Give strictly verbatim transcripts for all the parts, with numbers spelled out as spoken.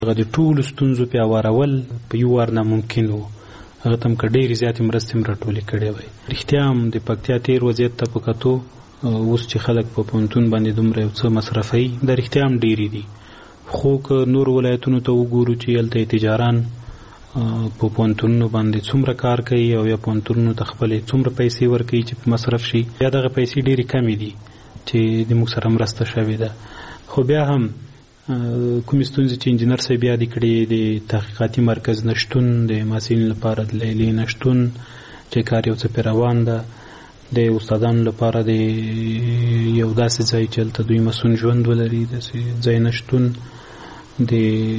هغه د ټولو ستونزو پیاوړول په یو وار ناممکن و. هغه ته هم که ډېرې زیاتې مرستې هم راټولې کړې وای. رښتیا هم د پکتیا تېر وضعیت ته په کتو اوس چې خلک په پوهنتون باندې دومره یو څه مصرفوي دا رښتیا هم ډېرې دي. خو که نور ولایتونو ته وګورو چې هلته تجاران په پوهنتونونو باندې څومره کار کوي او یا پوهنتونونو ته خپلې څومره پیسې ورکوي چې په مصرف شي، یا دغه پیسې ډېرې کمې دي چې د موږ سره مرسته شوې ده. خو بیا هم کومې ستونزې چې انجینر صاحب یادې کړې، د تحقیقاتي مرکز نشتون، د محصلینو لپاره د لیلیې نشتون چې کار یو څه پرې روان ده، د استادانو لپاره د یو داسې ځای چې هلته دوی مسون ژوند ولري داسې ځای نشتون، د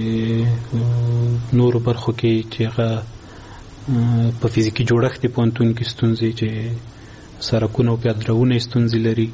نورو برخو کې چې هغه په فزیکي جوړښت د پوهنتون کې ستونزې چې سړکونه او پیادهروونه یې ستونزې لري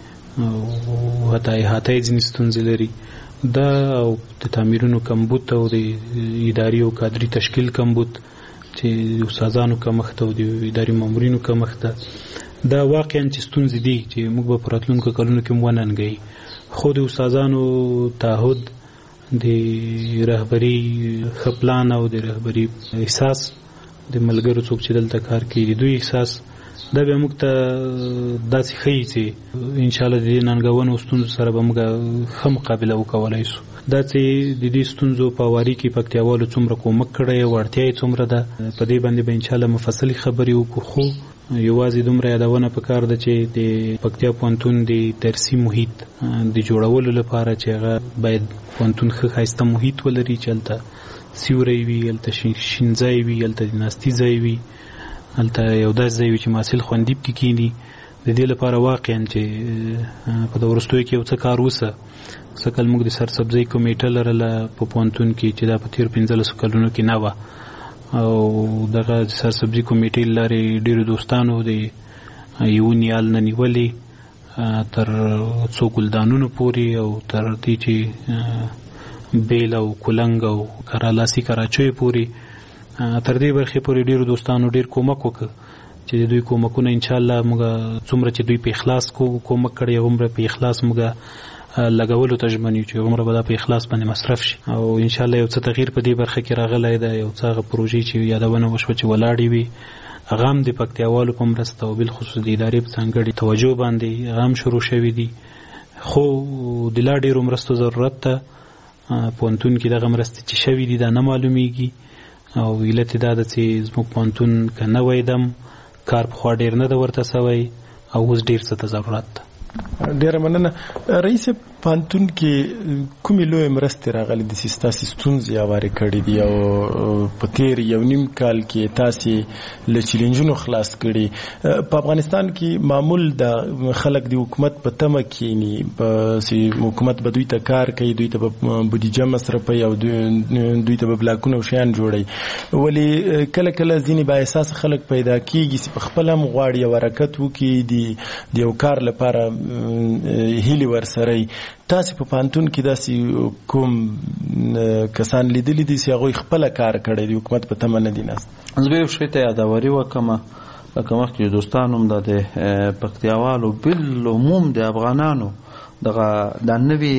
او حتی احاطه یې ځینې ستونزې لري، دا او د تعمیرونو کمبود او د اداري او کادري تشکیل کمبود چې د استادانو کمښت او د اداري مامورینو کمښت ده، دا واقعا چې ستونزې دي چې موږ به په راتلونکو کلونو کې وننګوي. خو د استادانو تعهد، د رهبري ښه پلان او د رهبري احساس، د ملګرو څوک چې دلته کار کوي د دوی احساس، دا به موږ ته داسې ښیي چې انشاءالله د دې ننګونو ستونزو سره به موږ ښه مقابله وکولی شو. دا چې د دې ستونزو په هواري کې پکتیاوالو څومره کومک کړی او اړتیا یې څومره ده، په دې باندې به انشاءالله مفصلې خبرې وکړو. خو یوازې دومره یادونه پکار ده چې د پکتیا پوهنتون د درسي محیط د جوړولو لپاره چې هغه باید پوهنتون ښه ښایسته محیط ولري چې هلته سیوری وي، هلته شین ځای وي، هلته د ناستي ځای وي، هلته یو داسې ځای وي چې محصل خوندي پکې کښېني. د دې لپاره واقعا چې په د وروستیو کې یو څه کار وسه. سکل موږ د سرسبزۍ کمیټه لرله په پوهنتون کې چې دا په تېرو پنځلسو کلونو کې نه وه، او دغه سرسبزي کمیټې له لارې ډېرو دوستانو د یو نیال نه نیولې تر څو ګلدانونو پورې او تر دې چې بیل او کولنګ او کرالاسي کراچیو پورې، تر دې برخې پورې ډېرو دوستانو ډېر کومک وکړ چې د دوی کومکونه انشاءالله موږ څومره چې دوی په اخلاص کومک کړی هغومره په اخلاص موږ لګولو ته ژمن یو چې هغومره به دا په اخلاص باندې مصرف شي. او انشاءالله یو څه تغییر په دې برخه کې راغلی ده. یو څه هغه پروژې چې یادونه وشوه چې ولاړې وي هغه هم د پکتیاوالو په مرسته او بالخصوص د ادارې په ځانګړې توجه باندې هغه هم شروع شوي دي. خو د لا ډېرو مرستو ضرورت ده. پوهنتون کې دغه مرستې چې شوي دي دا نه معلومیږي، او علت یې دا ده چې زموږ پوهنتون که نوی دم کار پخوا ډېر نه ده ورته سوی او اوس ډېر څه ته ضرورت ده. ډیره مننه. رئیس پوهنتون کې کومې لویې مرستې راغلي دي چې ستاسې ستونزې هوارې کړي دي او په تېر یو نیم کال کې تاسې له چیلنجونو خلاص کړي؟ په افغانستان کې معمول د خلک د حکومت په تمه کښېني چې حکومت به دوی ته کار کوي، دوی ته به بودیجه مصرفوي او دوی ته به بلاکونه او شیان جوړوي، ولې کله کله ځینې بااحساسه خلک پیدا کېږي چې په خپله هم غواړي یو حرکت وکړي، د یو کار لپاره هیلې ورسره. تاسې په پوهنتون کې داسې کوم کسان لیدلي دي چې هغوی خپله کار کړی دی، حکومت په تمه نه دي ناست؟ زه به یو شی ته یاداوري وکړم. لکه مخکې دوستان هم د پکتیاوالو بالعموم د افغانانو دغه دا نوي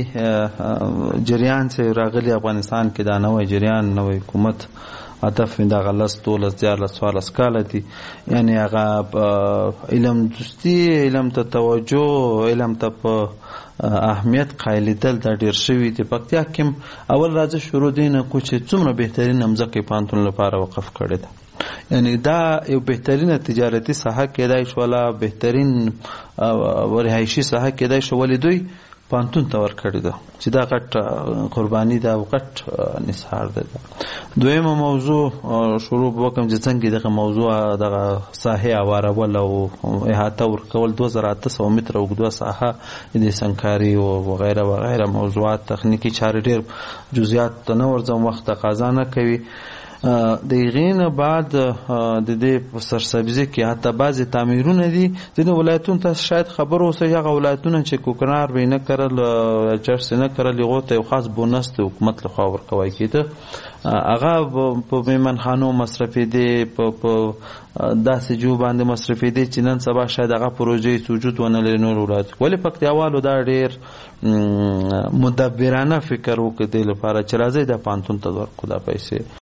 جریان چې راغلي افغانستان کې، دا نوی جریان، نوی حکومت هدف مې دغه لس دولس دیارلس څوارلس کاله دي. یعنې هغه علم دوستي، علم ته توجه، علم ته په اهمیت قایلیدل دا ډېر شوي دي. پکتیا کې اول راځه شروع دی نه کو چې څومره بهترین مځکه پوهنتون لپاره وقف کړې ده. یعنی دا یو بهترینه تجارتي ساحه کېدای شوله، بهترین رهایشي ساحه کېدای شو، ولې دوی پوهنتون ته ورکړې ده چې دا غټ قرباني ده او غټ نثار ده. دویمه موضوع شروع وکړم چې څنګه دغه موضوع دغه ساحې هوارول او احاطه ورکول، دوه زره اته سوه متره اوږده ساحه د سنګکاري او وغیره وغیره موضوعات، تخنیکي چارې، ډېر جزئیات ته نه ورځم، وخت تقاضا نه کوي. د هغې نه بعد د دې په سرسبزي کې حتی بعضې تعمیرونه دي ځینې ولایتونو تاسو شاید خبر اوسئ هغه ولایتونه چې کوکنار به یې نه کرل چرس یې نه کرل هغو ته یو خاص بونس د حکومت لخوا ورکوی کېده هغه په میمنخانو مصرفېدې په داسې جو باندې مصرفېدې چې نن سبا شاید هغه پروژې هېڅ وجود ونه لري نور ولایت ولې پکتیاوالو دا ډېر مدبرانه فکر وکړ دې لپاره چې راځئ دا پوهنتون ته ورکړو دا پیسې